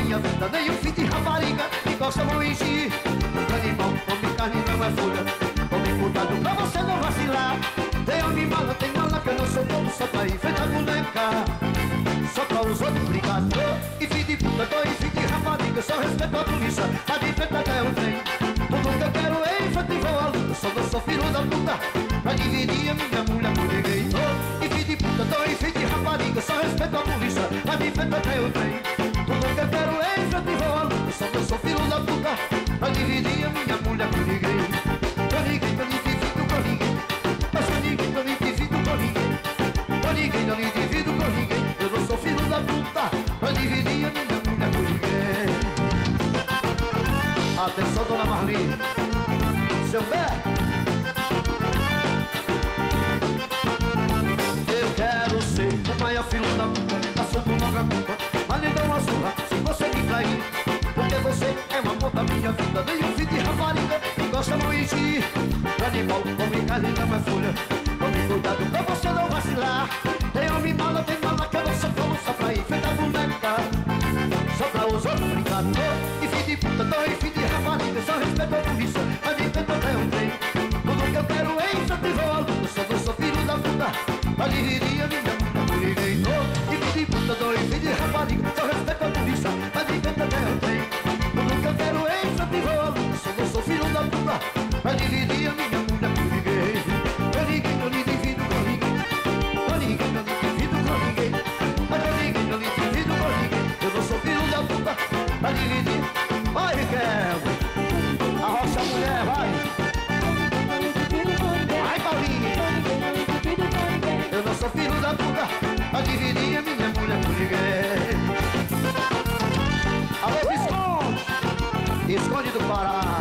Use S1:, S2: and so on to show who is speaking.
S1: minha vida, nem um filho de rapariga que gosta muito de animal, come carne não é folha. Tome cuidado pra você não vacilar. Tem homem mala, tem mala que eu não sou todo só pra enfrentar boneca. Só pra os outros brigar. E filho de puta, tô e filho de rapariga, só respeito a polícia, a de frente até o trem. Tudo que eu quero é enfrentar e vou à luta. Só não sou filho da puta pra dividir a minha mulher por ninguém. E filho de puta, tô e filho de rapariga, só respeito a polícia, a de frente até o trem. Tudo que eu quero é enfrentar e vou à luta. Só não sou filho da puta pra dividir a minha mulher por ninguém. Com ninguém, não me divido com ninguém. Mas com ninguém, não me divido com ninguém. Com ninguém, não me divido com ninguém. Eu não sou filho da puta pra dividir a minha mulher por ninguém. Atenção, dona Marli, seu pé. Eu quero ser o maior filho da puta, passando logo a culpa, mas lhe dou uma surra se você me trair. Porque você é uma puta minha vida, nem um filho de rapariga que gosta muito de animal, come carne não é folha. Tome cuidado pra você não vacilar. Tem homem mala, tem mala que eu não sou como só pra enfrentar boneca. Só pra os outros brincar. E filho de puta, tô e filho de rapariga, só respeito a polícia, mas de frente até um trem. Tudo que eu quero é enfrentar e vou à luta. Só não sou filho da puta pra dividir a minha mulher por ninguém. E filho de puta, tô e filho de rapariga, só respeito a polícia, mas de frente até um trem. Tudo que eu quero é enfrentar e vou à luta. Só não sou filho da puta pra dividir a minha mulher por ninguém. Com ninguém, não me divido com ninguém. Com ninguém, não me divido com ninguém. Mas com ninguém, não me divido com ninguém. Eu não sou filho da puta pra dividir. Vai, Riquelme, arrocha a mulher, vai. Vai, Paulinho. Eu não sou filho da puta pra dividir a minha mulher por ninguém. Alô, Visconde, Visconde do Pará.